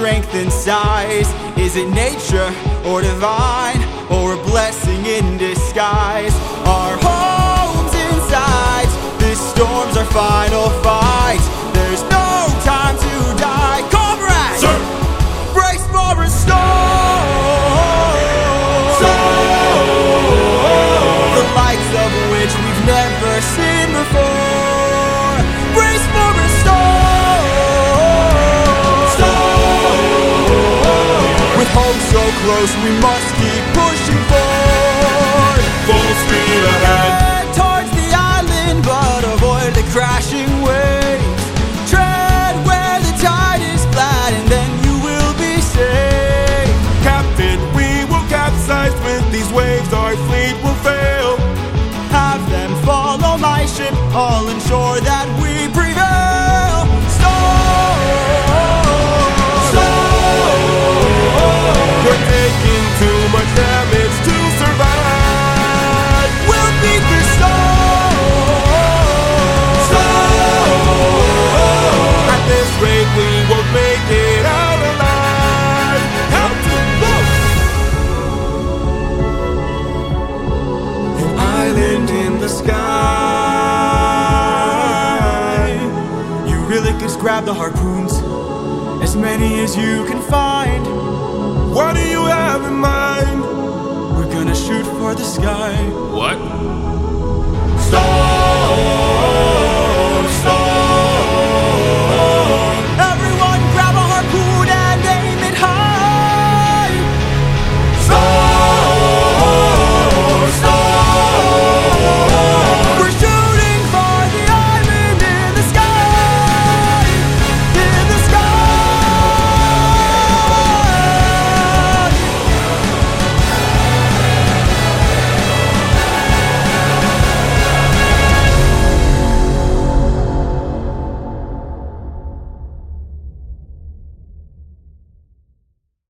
strength and size? Is it nature or divine, or a blessing in disguise? Our homes inside, this storm's our final fight. There's no time to die. Comrades, sir, brace for a storm, the likes of which we've never seen before. Brace for a storm, with hope so close we must keep pushing forward. full speed ahead. Head towards the island, but avoid the crashing waves. Tread where the tide is flat, and then you will be safe. Captain, we will capsize with these waves, our fleet will fail. Have them follow my ship, all ensure that we prevail. We're taking too much damage to survive. We'll beat the storm. At this rate, we won't make it out alive. Captain, an island in the sky. You really just grab the harpoons, as many as you can find. What do you have in mind? We're gonna shoot for the sky. What?